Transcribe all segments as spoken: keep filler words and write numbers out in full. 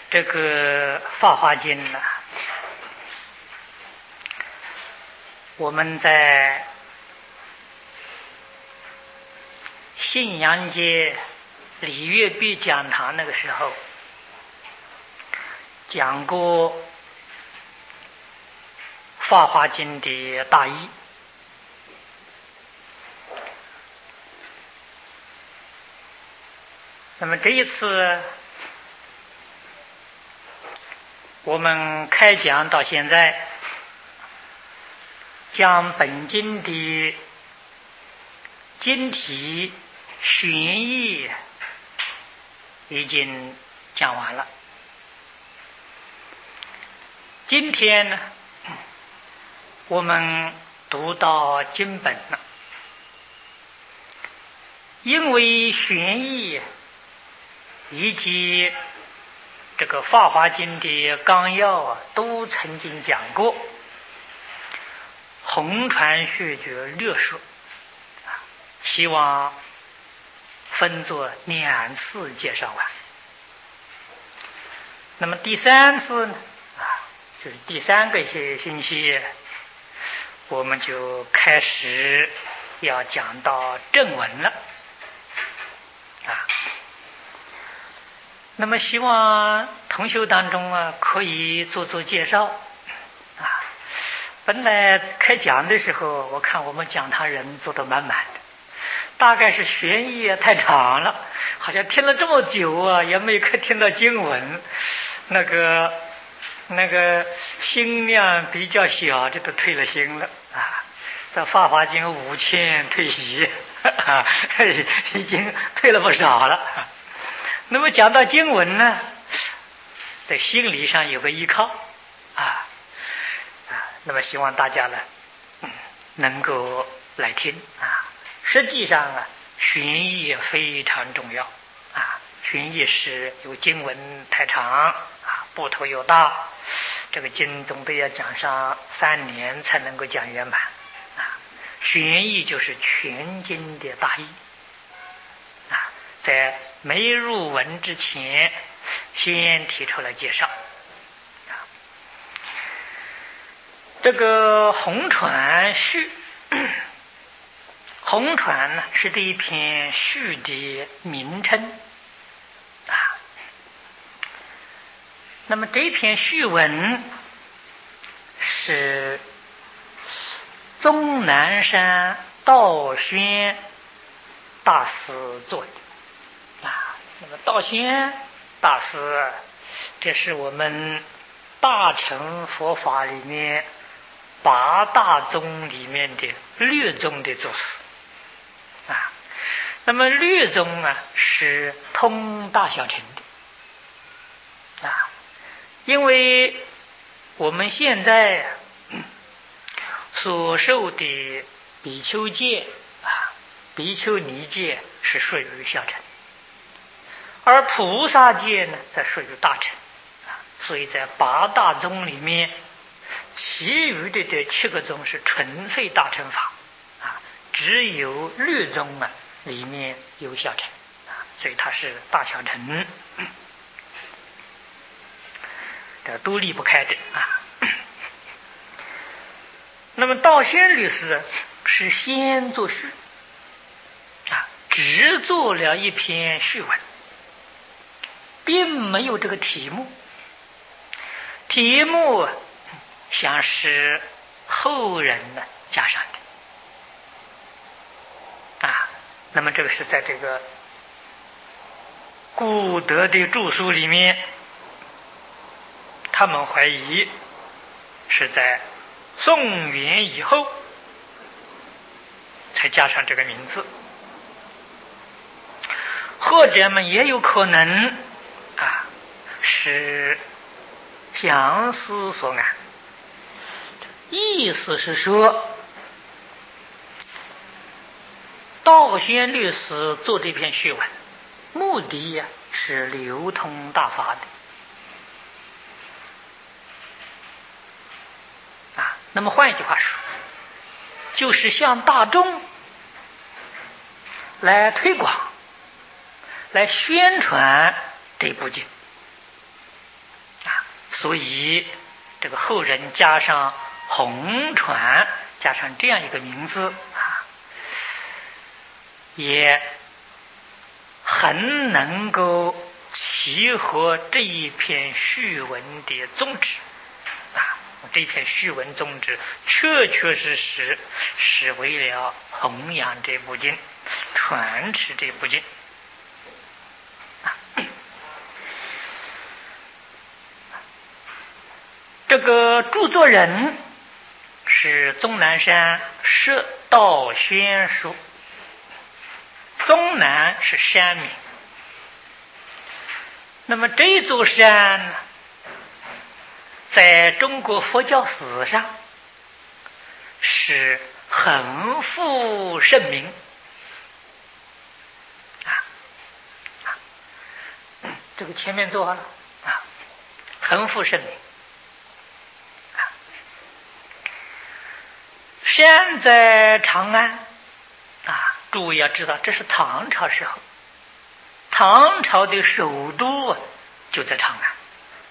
这个《法华经》呢，我们在信阳街李月碧讲堂那个时候讲过《法华经》的大意。那么这一次我们开讲到现在，将本经的经题玄义已经讲完了。今天呢，我们读到经本了，因为玄义以及这个《法华经》的纲要啊，都曾经讲过，红传学诀略说，希望分作两次介绍完。那么第三次呢，啊，就是第三个星期，我们就开始要讲到正文了，啊。那么希望同修当中啊，可以做做介绍啊。本来开讲的时候，我看我们讲堂人坐得满满的，大概是玄义太长了，好像听了这么久啊，也没可听到经文，那个那个心量比较小，这都退了心了啊。这《法华经》五千退席，啊，已经退了不少了。那么讲到经文呢，在心理上有个依靠啊啊，那么希望大家呢，嗯，能够来听啊。实际上啊，玄义非常重要啊，玄义是有经文太长啊，部头又大，这个经总得要讲上三年才能够讲圆满啊。玄义就是全经的大义啊，在没入文之前，先提出来介绍。这个红传序，红传呢是这一篇序的名称啊。那么这篇序文是终南山道宣大师做的。啊，那么道宣大师，这是我们大乘佛法里面八大宗里面的律宗的祖师啊。那么律宗啊是通大小乘的啊，因为我们现在所受的比丘戒啊、比丘尼戒是属于小乘。而菩萨戒呢，则属于大乘，所以在八大宗里面，其余的这七个宗是纯粹大乘法啊，只有律宗啊里面有小乘啊，所以它是大小乘，这都离不开的啊。那么道宣律师是先作序啊，只做了一篇序文。并没有这个题目，题目想是后人呢加上的啊。那么这个是在这个古德的著书里面，他们怀疑是在宋元以后才加上这个名字，或者们也有可能啊，是相思所安，意思是说，道宣律师做这篇序文，目的呀、啊、是流通大法的啊。那么换一句话说，就是向大众来推广、来宣传这部经所以这个后人加上红传，加上这样一个名字啊，也很能够契合这一篇序文的宗旨啊。这一篇序文宗旨确确实实是为了弘扬这部经，传持这部经。这个著作人是终南山释道宣书，终南是山名。那么这座山呢，在中国佛教史上是很负盛名啊啊！这个前面做好了啊，很负盛名。山在长安啊，诸位要知道，这是唐朝时候，唐朝的首都就在长安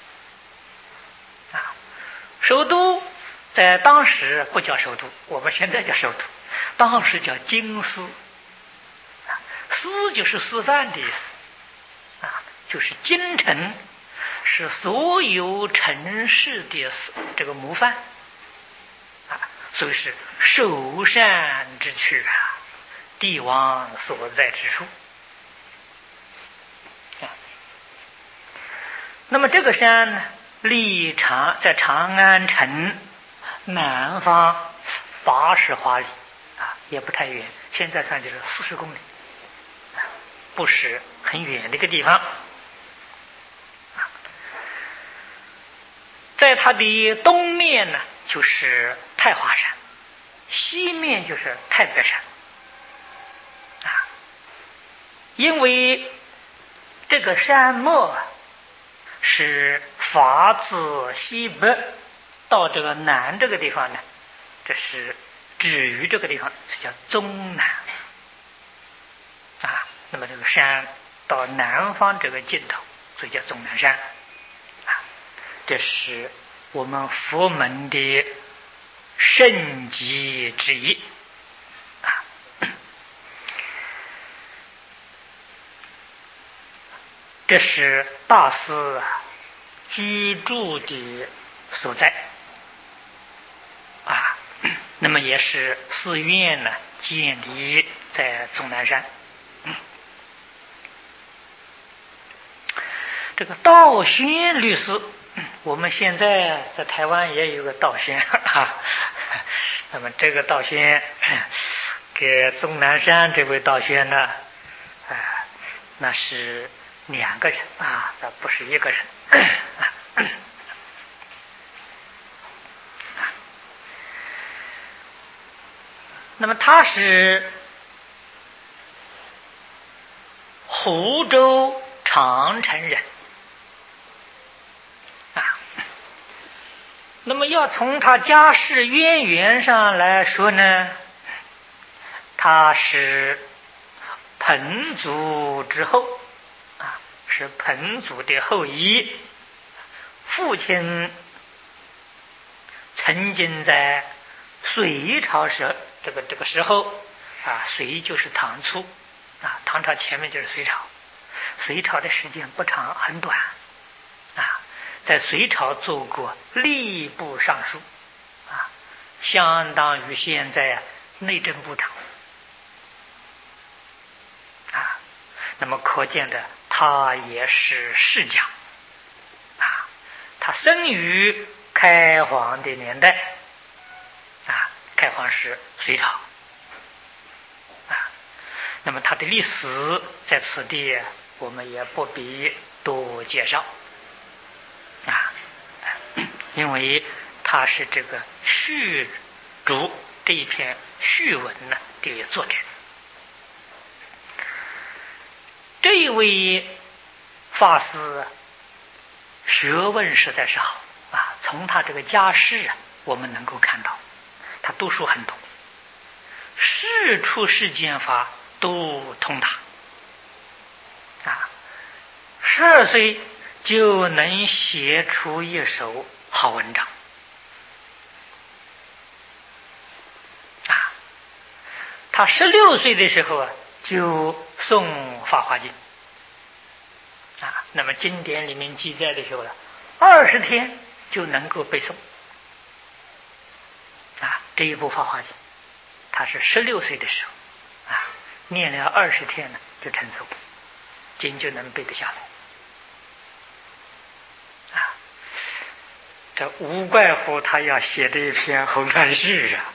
啊。首都在当时不叫首都，我们现在叫首都，当时叫京师啊，师就是师范的意思啊，就是京城是所有城市的这个模范。所以是首善之区啊，帝王所在之处啊。那么这个山呢，离长在长安城南方八十华里啊，也不太远，现在算就是四十公里，不是很远的一个地方。在它的东面呢，就是太华山，西面就是太白山啊。因为这个山脉是发自西北到这个南这个地方呢，这是止于这个地方，是叫终南啊。那么这个山到南方这个尽头，所以叫终南山啊。这是我们佛门的圣迹之一啊。这是大师居住的所在啊。那么也是寺院呢建立在终南山。这个道宣律师，我们现在在台湾也有个道宣啊。那么这个道宣给终南山这位道宣呢，啊，那是两个人啊，那不是一个人。那么他是湖州长城人啊。那么要从他家世渊源上来说呢，他是彭祖之后啊，是彭祖的后裔。父亲曾经在隋朝时这个这个时候啊，隋就是唐初啊，唐朝前面就是隋朝，隋朝的时间不长，很短啊。在隋朝做过吏部尚书啊，相当于现在内政部长啊。那么可见的，他也是世家啊。他生于开皇的年代啊，开皇是隋朝啊。那么他的历史在此地我们也不必多介绍啊，因为他是这个序主这一篇序文呢的作者。这一位法师学问实在是好啊，从他这个家世啊，我们能够看到他读书很多，世出世间法都通达啊。十二岁就能写出一首好文章啊！他十六岁的时候啊，就诵《法华经》啊。那么经典里面记载的时候呢，二十天就能够背诵啊。这一部《法华经》，他是十六岁的时候啊，念了二十天呢，就成熟，经就能背得下来。这无怪乎他要写这一篇红传世啊！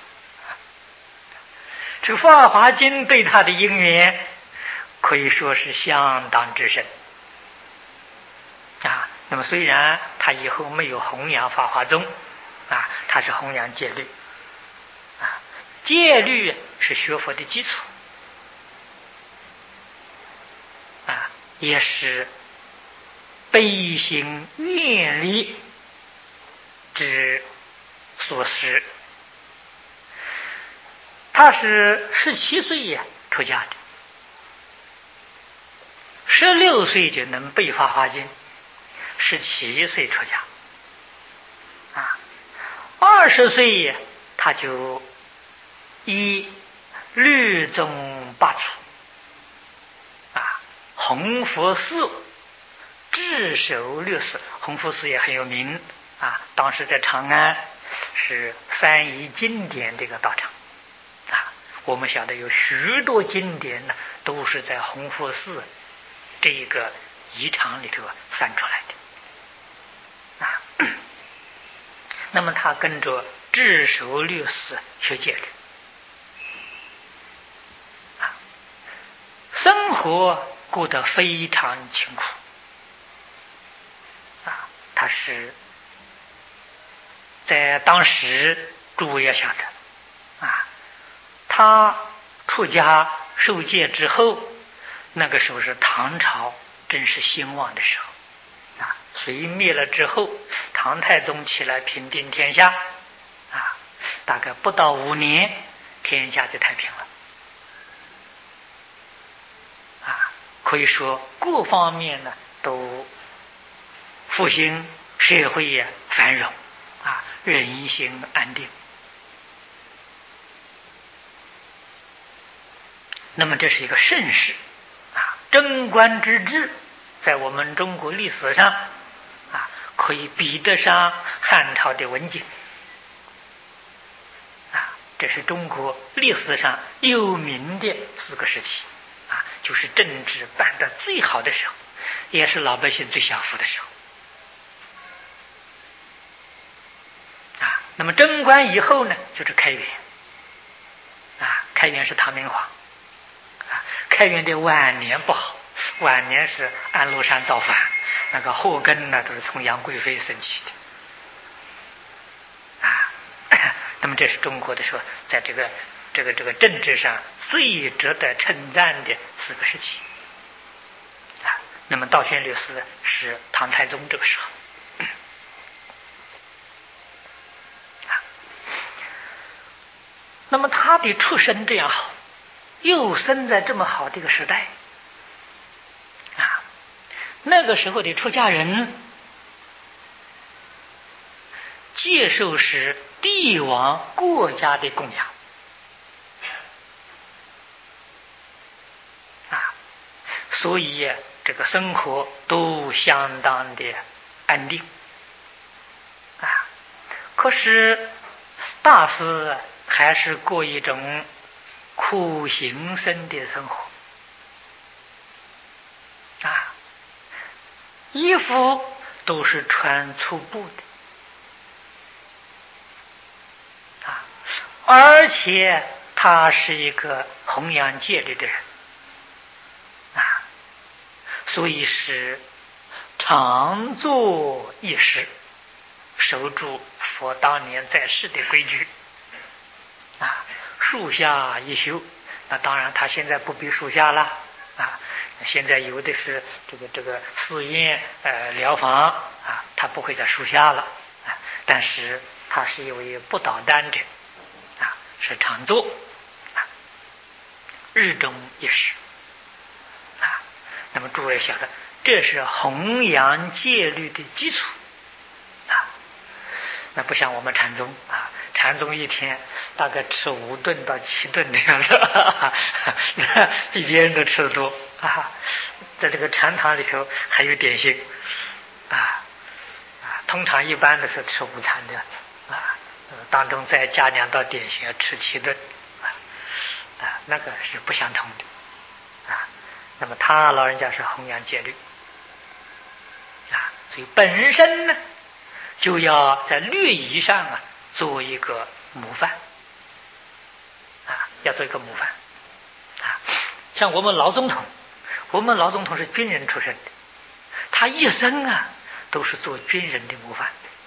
这《法华经》对他的因缘可以说是相当之深啊。那么虽然他以后没有弘扬法华宗啊，他是弘扬戒律啊。戒律是学佛的基础啊，也是悲心愿力之所施。他是十七岁呀出家的，十六岁就能背《法华经》，十七岁出家啊，二十岁他就依律宗八祖啊，弘佛寺智守律师，弘佛寺也很有名啊，当时在长安是翻译经典这个道场啊。我们晓得有许多经典呢，都是在弘佛寺这一个遗场里头翻出来的啊。那么他跟着智守律师学戒律啊，生活过得非常清苦啊。他是在当时诸位要晓得啊，他出家受戒之后，那个时候是唐朝正是兴旺的时候啊。隋灭了之后，唐太宗起来平定天下啊，大概不到五年，天下就太平了啊。可以说各方面呢都复兴，社会也繁荣啊，人心安定。那么这是一个盛世啊，贞观之治在我们中国历史上啊，可以比得上汉朝的文景啊，这是中国历史上有名的四个时期啊，就是政治办得最好的时候，也是老百姓最享福的时候啊。那么贞观以后呢，就是开元啊，开元是唐明皇。开元的晚年不好，晚年是安禄山造反，那个祸根呢都是从杨贵妃生起的啊。那么这是中国的说，在这个这个这个政治上最值得称赞的四个时期啊。那么道宣律师是唐太宗这个时候啊。那么他的出身这样好，又生在这么好的一个时代啊，那个时候的出家人接受是帝王国家的供养啊，所以这个生活都相当的安定啊。可是大师还是过一种苦行僧的生活啊，衣服都是穿粗布的啊，而且他是一个弘扬戒律的人啊，所以是常做一事，守住佛当年在世的规矩啊。树下一宿，那当然他现在不必树下了啊，现在有的是这个这个寺院呃疗房啊，他不会在树下了啊，但是他是一位不倒单者啊，是常坐啊，日中一时啊。那么诸位晓得， 这是弘扬戒律的基础啊。那不像我们禅宗啊，禅宗一天大概吃五顿到七顿这样的，那比别人都吃得多啊。在这个禅堂里头还有点心啊啊，通常一般的是吃午餐这样子啊，当中再加两道点心，要吃七顿啊啊，那个是不相同的啊。那么他老人家是弘扬戒律啊，所以本身呢就要在律仪上啊做一个模范啊，要做一个模范啊。像我们老总统，我们老总统是军人出身的，他一生啊都是做军人的模范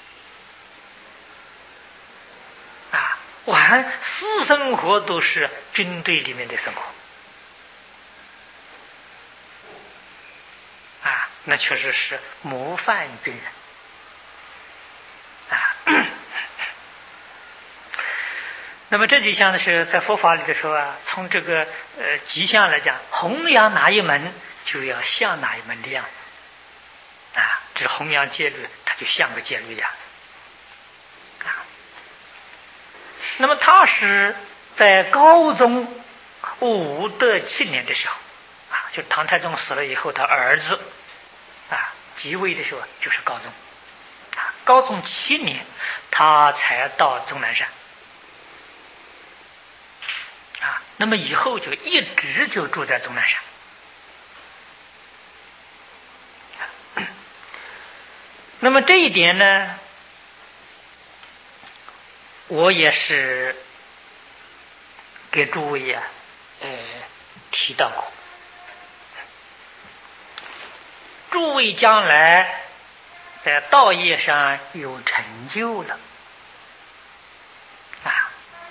啊，完私生活都是军队里面的生活啊，那确实是模范军人啊。那么这几项呢是在佛法里的时候啊，从这个呃吉祥来讲，弘扬哪一门就要像哪一门的样子啊，这是弘扬戒律，它就像个戒律的样子啊。那么他是在高宗武德七年的时候啊，就唐太宗死了以后，他儿子啊即位的时候就是高宗啊，高宗七年他才到终南山啊，那么以后就一直就住在终南山。那么这一点呢，我也是给诸位啊，呃，提到过。诸位将来在道业上有成就了啊，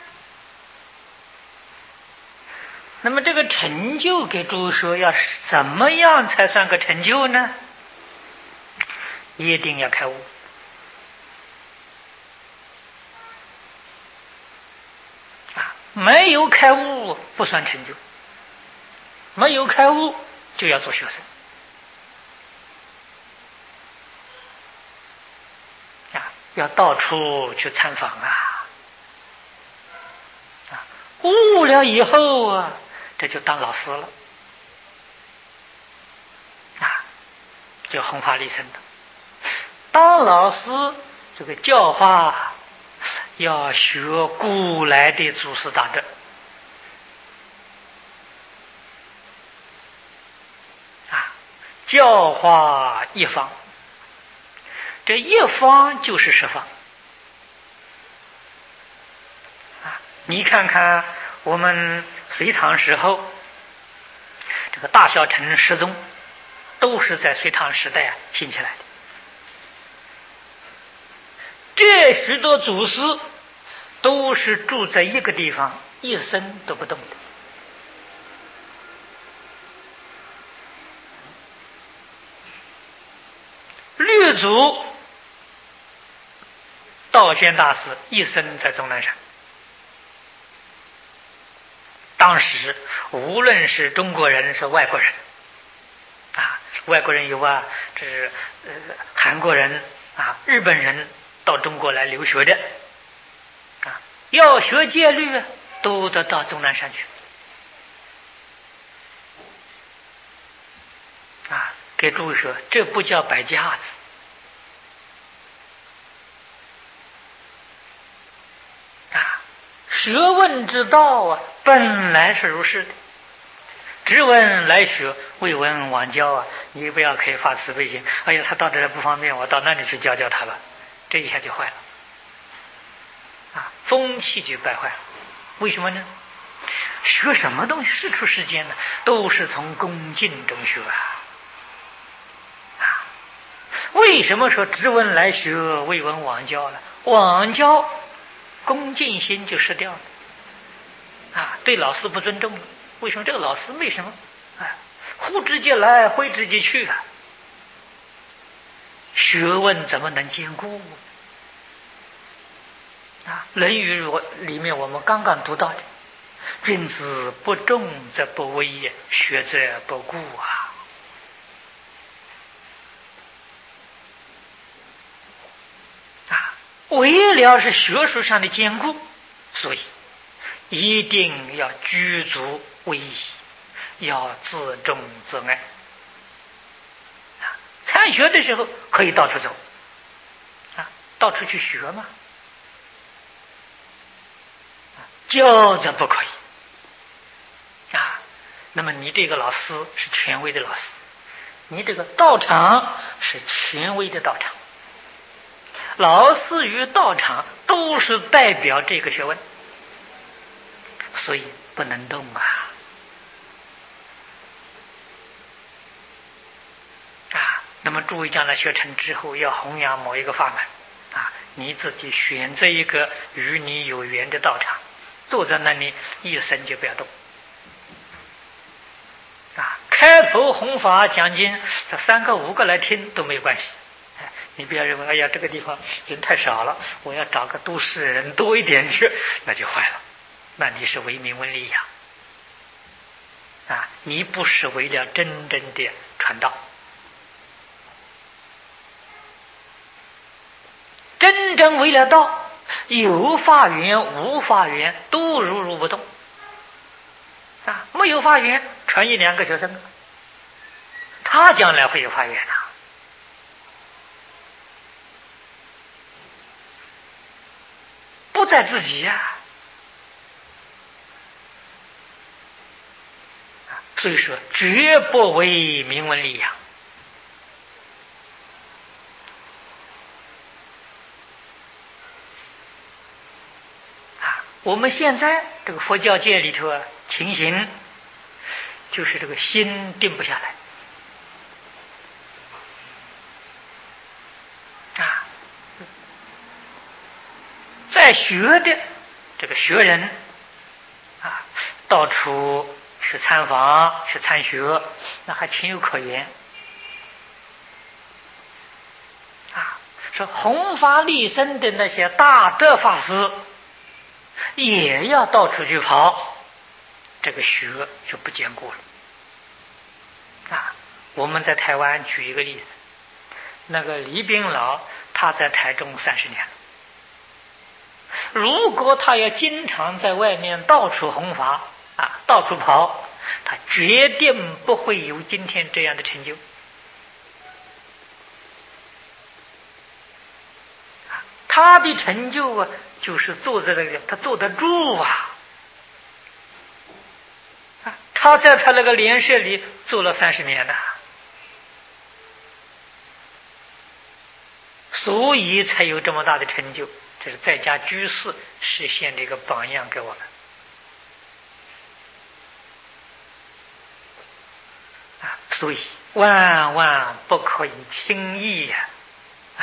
那么这个成就给诸位说，要怎么样才算个成就呢？一定要开悟啊！没有开悟不算成就，没有开悟就要做学生啊，要到处去参访啊啊！悟了以后啊，这就当老师了啊，就弘法利生的。当老师这个教化要学古来的祖师大德啊，教化一方，这一方就是十方啊。你看看我们隋唐时候，这个大小乘十宗都是在隋唐时代啊兴起来的。这许多祖师都是住在一个地方，一生都不动的。律祖道宣大师一生在终南山。当时无论是中国人是外国人啊，外国人有啊，这是呃韩国人啊，日本人到中国来留学的啊，要学戒律都得到终南山去啊。给诸位说，这不叫摆架子啊，学问之道啊，本来是如是的。只闻来学，未闻往教啊！你不要可以发慈悲心，哎呀，他到这不方便，我到那里去教教他吧。这一下就坏了啊，风气就败坏了。为什么呢？学什么东西世出世间呢，都是从恭敬中学啊。啊，为什么说只闻来学，未闻往教呢？往教恭敬心就失掉了啊，对老师不尊重了。为什么这个老师为什么啊，呼之即来，挥之即去啊？学问怎么能兼顾啊？《论语》里面我们刚刚读到的，君子不重则不威也，学则不固啊。 为了是学术上的坚固，所以一定要居足威仪，要自重自爱。参学的时候可以到处走，啊，到处去学嘛。教则不可以啊。那么你这个老师是权威的老师，你这个道场是权威的道场，老师与道场都是代表这个学问，所以不能动啊。啊，那么诸位将来学成之后，要弘扬某一个法门啊，你自己选择一个与你有缘的道场，坐在那里一生就不要动。啊，开头弘法讲经，这三个五个来听都没有关系。哎，你不要认为哎呀这个地方人太少了，我要找个都市人多一点去，那就坏了。那你是为名闻利养啊，你不是为了真正的传道。真正为了道，有法缘无法缘都如如不动啊！没有法缘，传一两个学生，他将来会有法缘啊！不在自己呀、啊！所以说，绝不为名闻利养。我们现在这个佛教界里头啊，情形就是这个心定不下来啊。在学的这个学人啊，到处去参访去参学，那还情有可原啊。说弘法利生的那些大德法师也要到处去跑，这个学就不坚固了啊。我们在台湾举一个例子，那个李炳老他在台中三十年了，如果他要经常在外面到处弘法啊，到处跑，他决定不会有今天这样的成就。他的成就啊，就是坐在那个，他坐得住啊！啊，他在他那个莲社里坐了三十年了，所以才有这么大的成就。这是在家居士实现的一个榜样给我们啊！所以万万不可以轻易呀！啊，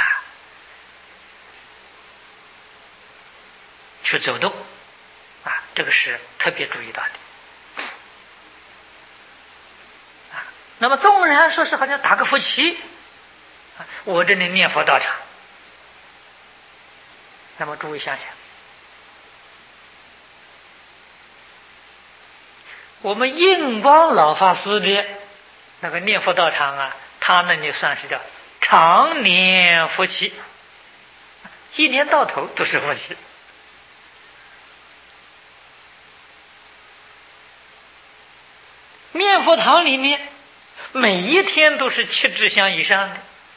去走动啊，这个是特别注意到的啊。那么纵然说是好像打个佛七，我这里念佛道场，那么诸位想想，我们印光老法师的那个念佛道场啊，他那里算是叫常年佛七，一年到头都是佛七。念佛堂里面每一天都是七支香以上的，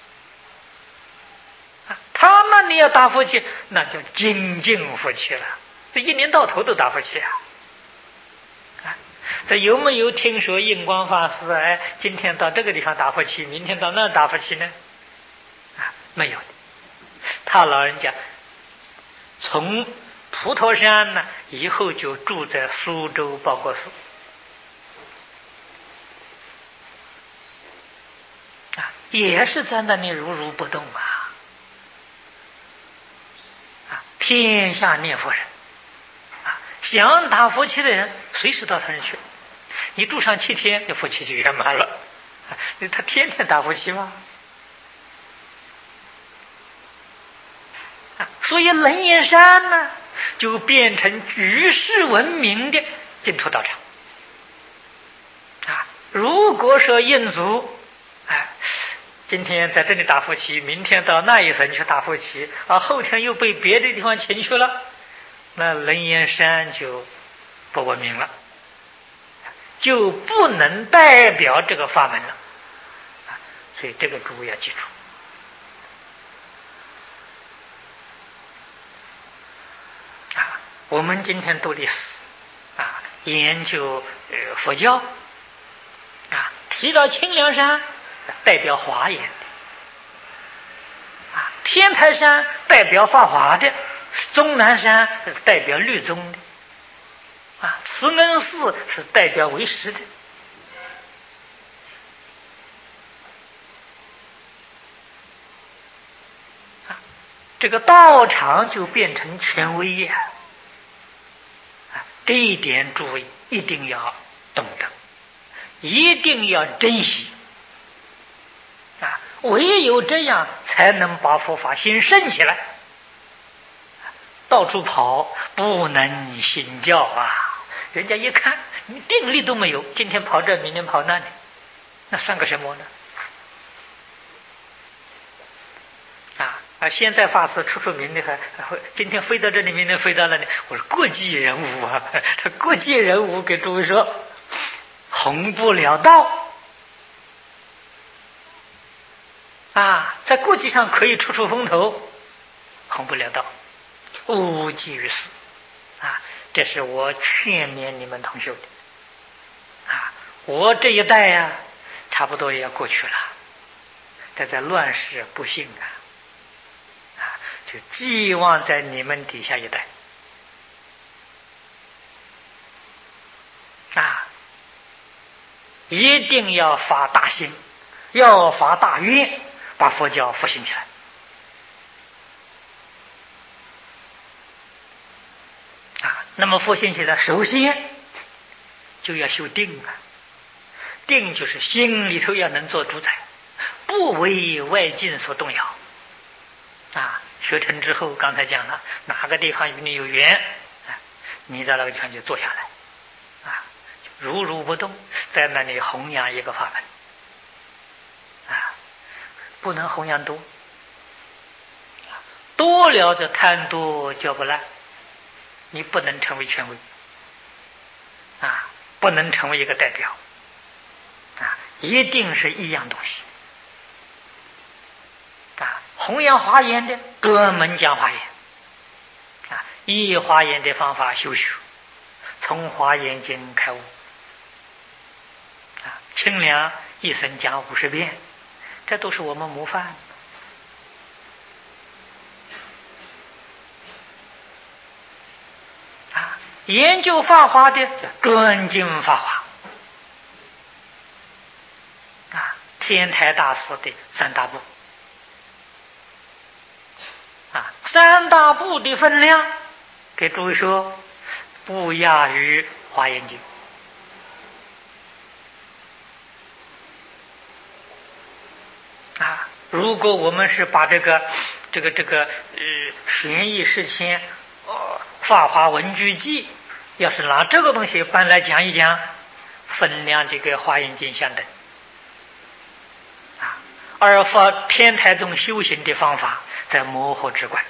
他那里要打佛七，那叫精进佛七了，这一年到头都打佛七啊！啊，这有没有听说印光法师哎，今天到这个地方打佛七，明天到那打佛七呢？啊，没有的。他老人家从普陀山呢以后就住在苏州报国寺。也是在那里如如不动啊！啊，天下念佛人啊，想打佛七的人，随时到他那去。你住上七天，那佛七就圆满了。啊，他天天打佛七吗？啊，所以楞严山呢，就变成举世闻名的净土道场。啊，如果说印祖，哎。 今天在这里打佛七，明天到那一省去打佛七，啊，后天又被别的地方请去了，那楞严山就不文明了，就不能代表这个法门了。所以这个诸位要记住。啊，我们今天读历史，啊，研究呃佛教，啊，提到清凉山代表华严的，啊，天台山代表法华的，终南山是代表律宗的，啊，慈恩寺是代表唯识的。这个道场就变成权威呀！啊，这一点诸位一定要懂得，一定要珍惜啊！唯有这样才能把佛法心盛起来。到处跑不能信教啊！人家一看你定力都没有，今天跑这，明天跑那里，那算个什么呢？啊！现在法师出出名的还还今天飞到这里，明天飞到那里，我是国际人物啊！他国际人物给诸位说，红不了道啊，在国际上可以出出风头，红不了道，无济于事啊！这是我劝勉你们同学的啊！我这一代呀、啊，差不多也要过去了，这在乱世不幸啊！就寄望在你们底下一代啊，一定要发大心，要发大愿，把佛教复兴起来啊。那么复兴起来，首先就要修定啊，定就是心里头要能做主宰，不为外境所动摇啊。学成之后，刚才讲了，哪个地方与你有缘，啊，你在那个地方就坐下来，啊，如如不动，在那里弘扬一个法门，啊，不能弘扬多，多了就贪多叫不烂，你不能成为权威，啊，不能成为一个代表，啊，一定是一样东西。啊，弘扬华严的专门讲华严，啊，以华严的方法修学，从华严经开悟，啊，清凉一生讲五十遍，这都是我们模范。啊，研究法华的专精法华，啊，天台大师的三大部。啊，三大部的分量，给诸位说，不亚于《华严经》啊。如果我们是把这个、这个、这个呃玄义释谦、呃法华文具记，要是拿这个东西搬来讲一讲，分量就跟《华严经》相等啊。而佛天台宗修行的方法，在模糊直观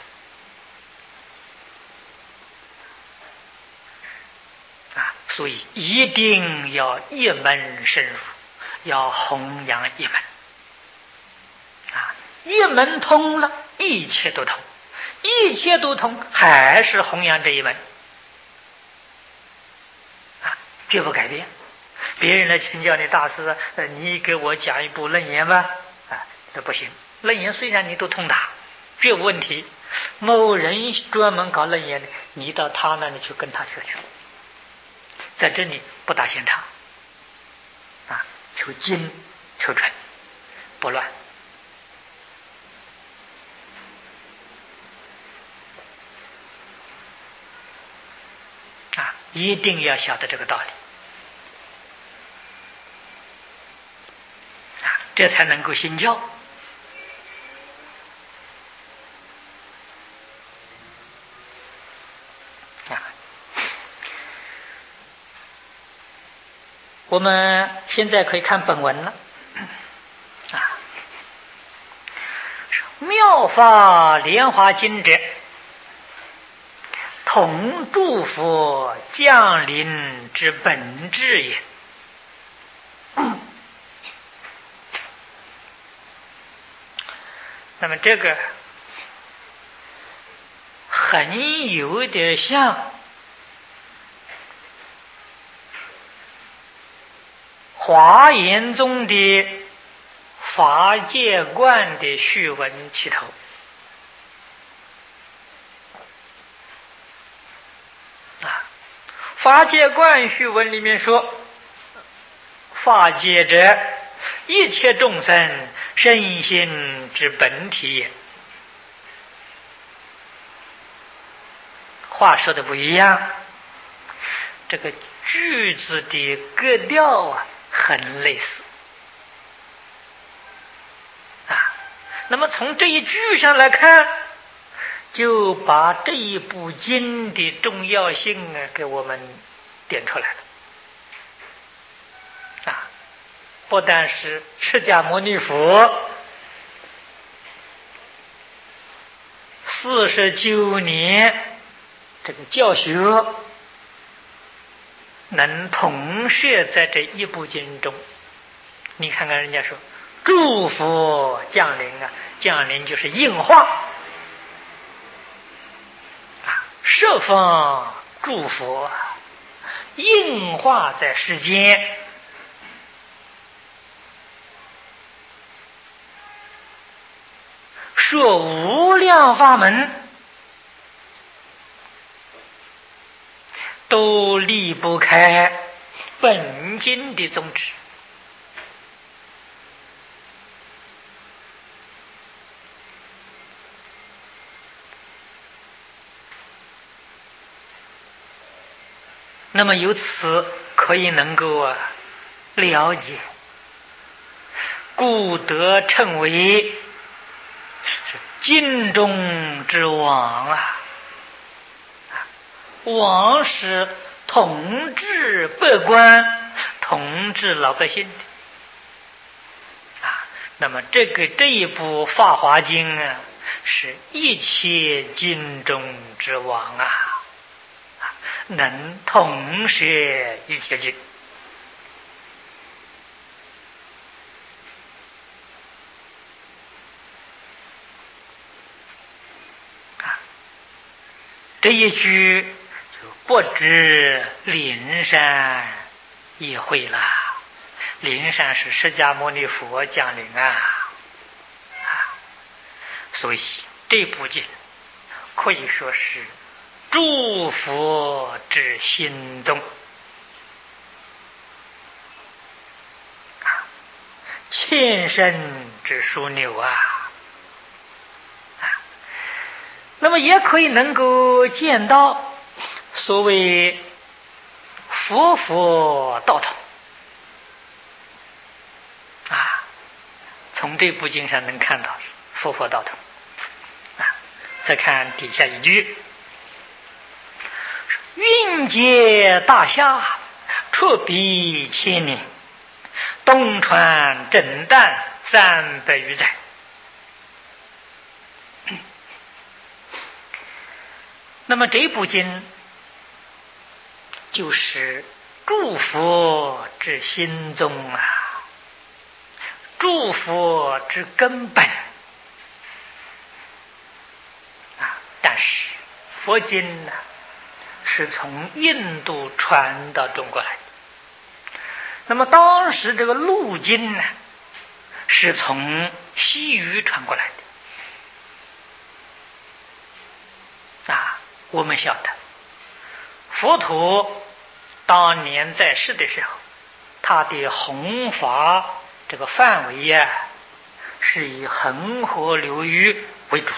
啊，所以一定要一门深入，要弘扬一门啊，一门通了，一切都通，一切都通，还是弘扬这一门啊，绝不改变。别人来请教你大师，你给我讲一部楞严吧，啊，这不行。楞严虽然你都通达，这有问题，某人专门搞楞严的，你到他那里去跟他学去，在这里不打闲场啊，求精求纯，不乱啊，一定要晓得这个道理啊，这才能够信教。我们现在可以看本文了啊。 妙法莲华经者，同诸佛降临之本质也。那么这个很有点像华严宗的法界观的序文起头。啊，法界观序文里面说，法界者，一切众生身心之本体也。话说的不一样，这个句子的格调啊很类似啊。那么从这一句上来看，就把这一部经的重要性啊给我们点出来了啊。不但是释迦牟尼佛四十九年这个教学能同摄在这一部经中，你看看人家说诸佛降临啊，降临就是应化啊，十方诸佛应化在世间，说无量法门，都离不开本经的宗旨。那么由此可以能够啊了解，故得称为经中之王啊。王是统治百官、统治老百姓的啊。那么这个这一部《法华经》啊，是一切经中之王啊，能统摄一切经。啊，这一句不知灵山也会了，灵山是释迦牟尼佛降临啊，啊所以这部经可以说是诸佛之心宗，啊，千生之枢纽啊，啊，那么也可以能够见到所谓佛佛道统啊，从这部经上能看到佛佛道统啊。再看底下一句，云界大厦，出彼千年，东传震旦三百余载。那么这部经就是诸佛之心宗啊，诸佛之根本啊。但是佛经呢，是从印度传到中国来的。那么当时这个陆经呢，是从西域传过来的啊。我们晓得佛陀当年在世的时候，他的弘法这个范围呀、啊，是以恒河流域为主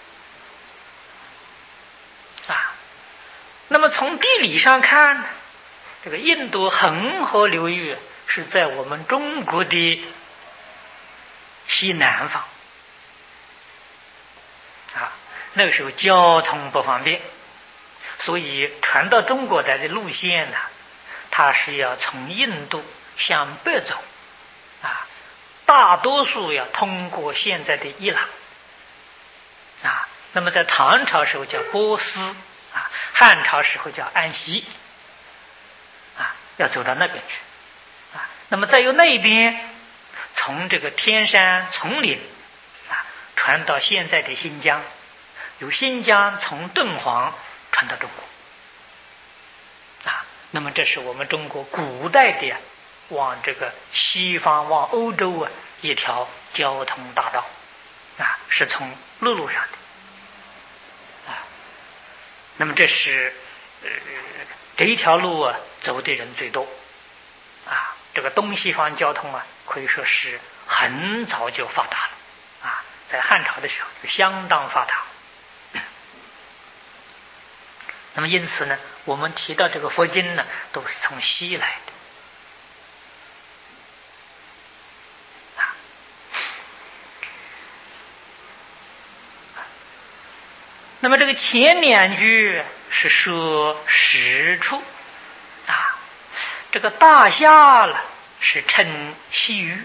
啊。那么从地理上看，这个印度恒河流域是在我们中国的西南方啊。那个时候交通不方便，所以传到中国来的路线呢，它是要从印度向北走啊，大多数要通过现在的伊朗那么在唐朝时候叫波斯啊，汉朝时候叫安西啊，要走到那边去啊。那么再由那边从这个天山丛林啊传到现在的新疆，由新疆从敦煌传到中国啊。那么这是我们中国古代的往这个西方往欧洲啊一条交通大道啊，是从陆路上的啊。那么这是呃这一条路啊走的人最多啊，这个东西方交通啊可以说是很早就发达了啊，在汉朝的时候就相当发达。那么因此呢，我们提到这个佛经呢，都是从西来的。那么这个前两句是说实处啊，这个大夏了是称西域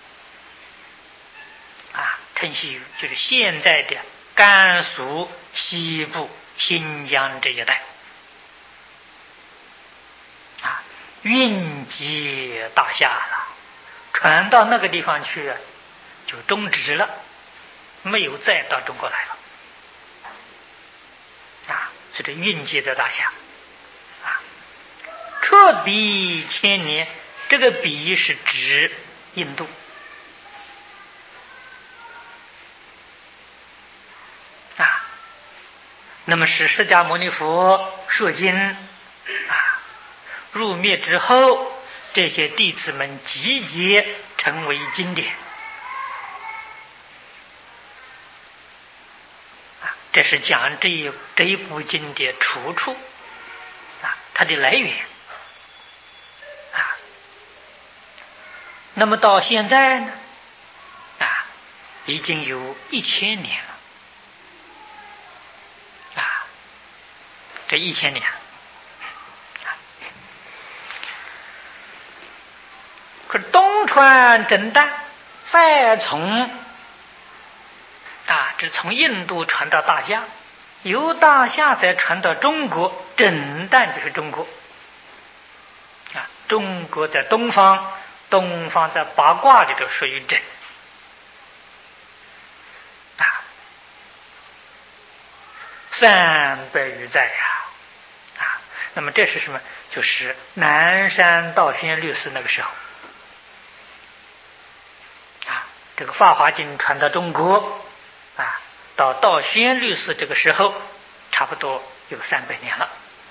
啊，称西域就是现在的甘肃西部新疆这一带啊，运接大夏了，传到那个地方去就终止了，没有再到中国来了。啊，是这运接在大夏啊，彻彼千年，这个彼是指印度啊。那么是释迦牟尼佛摄经啊，入灭之后，这些弟子们集结成为经典。这是讲这一这一部经的出处啊，它的来源啊。那么到现在呢啊，已经有一千年了啊，这一千年。可东传真旦，再从啊，这从印度传到大夏，由大夏再传到中国，真旦就是中国啊。中国在东方，东方在八卦里头属于真啊，三百余载呀啊。那么这是什么？就是南山道宣律师那个时候啊，这个《法华经》传到中国啊，到道宣律师这个时候，差不多有三百年了。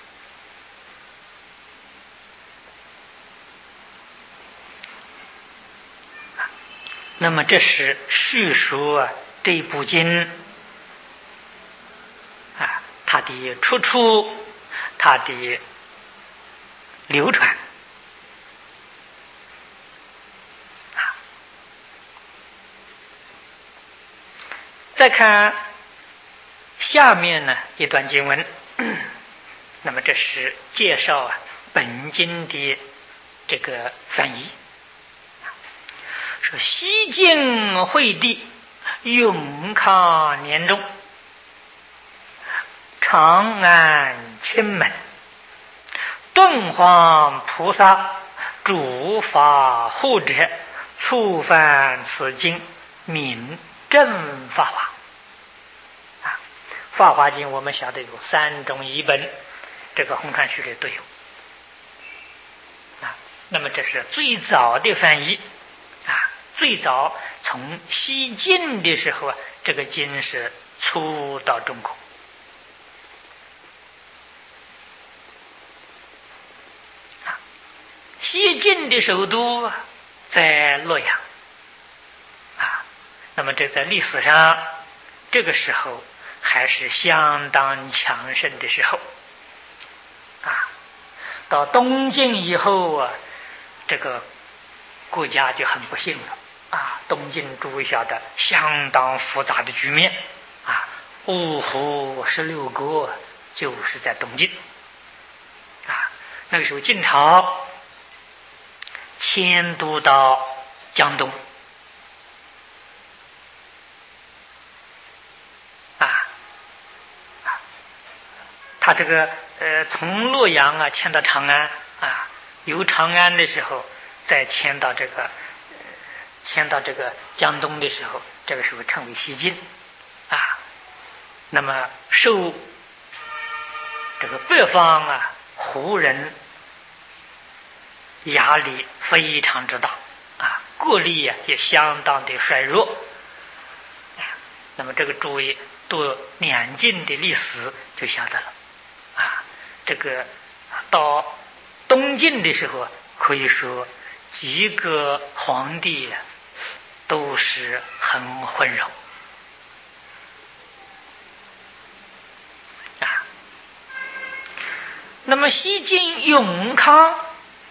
那么这是叙述啊这部经啊它的出处，它的流传啊。再看下面呢一段经文，那么这是介绍啊本经的这个翻译。说西晋惠帝永康年中，长安清门，敦煌菩萨主法护者，触犯此经，名正法华。啊，法华经我们晓得有三种译本，这个红传序里都有。啊，那么这是最早的翻译啊，最早从西晋的时候啊，这个经是出到中国。啊，西晋的首都在洛阳啊，那么这在历史上这个时候还是相当强盛的时候啊。到东晋以后啊，这个国家就很不幸了啊。东晋诸位晓得相当复杂的局面啊，五胡十六国就是在东晋啊。那个时候晋朝迁都到江东啊， 他这个呃从洛阳啊迁到长安啊，由长安的时候再迁到这个、呃、迁到这个江东的时候，这个时候称为西晋啊。那么受这个北方啊胡人压力非常之大啊，国力啊也相当的衰弱。啊、那么这个诸位读两晋的历史就晓得了啊。这个到东晋的时候，可以说几个皇帝都是很温柔啊。那么西晋永康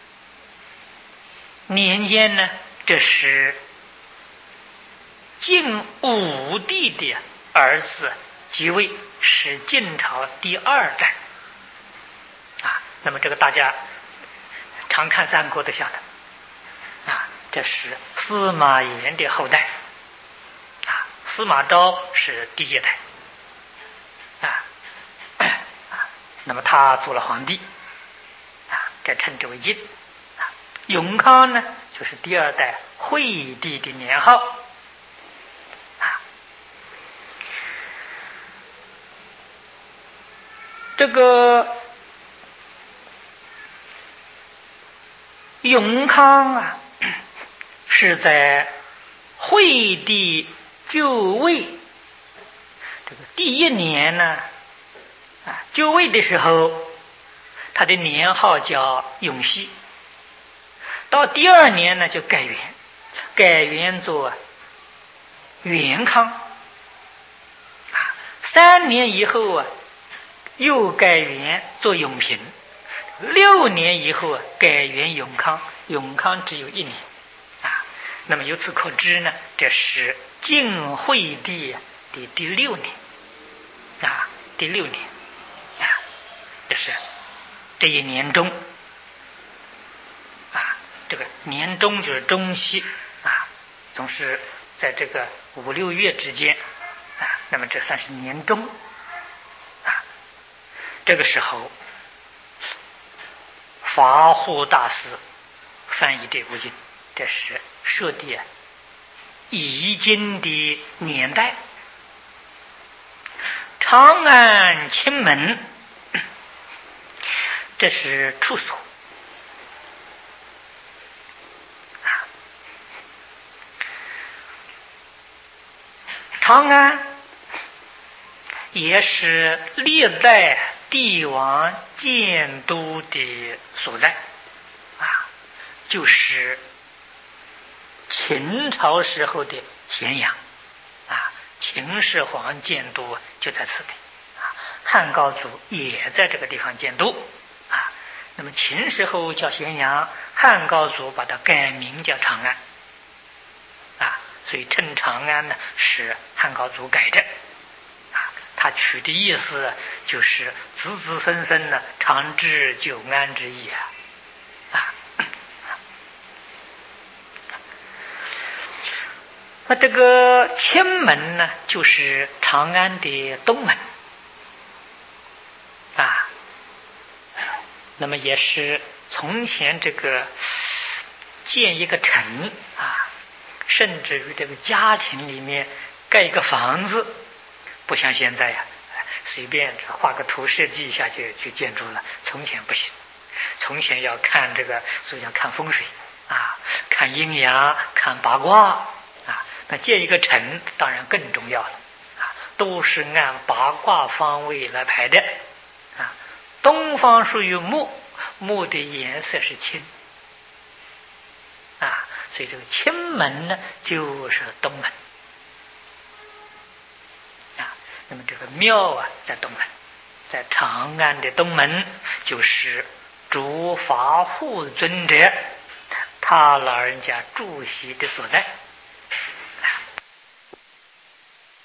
年间呢，这是晋武帝的儿子即位，是晋朝第二代啊。那么这个大家常看三国都晓得啊，这是司马炎的后代啊，司马昭是第一代啊。那么他做了皇帝啊，该称之为晋。永康呢，就是第二代惠帝的年号啊。这个永康啊，是在惠帝就位这个第一年呢啊，就位的时候，他的年号叫永熙。到第二年呢，就改元，改元做元康啊。三年以后啊，又改元做永平。六年以后啊，改元永康。永康只有一年啊。那么由此可知呢，这是晋惠帝的第六年啊，第六年啊，这是这一年中。这个年中就是中期啊，总是在这个五六月之间啊，那么这算是年中啊。这个时候，法护大师翻译这部经，这是设的易经的年代。长安青门，这是处所。长安也是历代帝王建都的所在啊，就是秦朝时候的咸阳啊，秦始皇建都就在此地啊，汉高祖也在这个地方建都啊。那么秦时候叫咸阳，汉高祖把它改名叫长安啊。所以称长安呢是汉高祖改的啊，他取的意思就是子子孙孙呢长治久安之意啊啊。那这个青门呢，就是长安的东门啊。那么也是从前这个建一个城啊。甚至于这个家庭里面盖一个房子，不像现在呀、啊，随便画个图设计一下就就建筑了。从前不行，从前要看这个，所以要看风水啊，看阴阳，看八卦啊。那建一个城当然更重要了啊，都是按八卦方位来排的啊。东方属于木，木的颜色是青啊。所以这个青门呢，就是东门啊。那么这个庙啊，在东门，在长安的东门，就是主法护尊者他老人家住席的所在。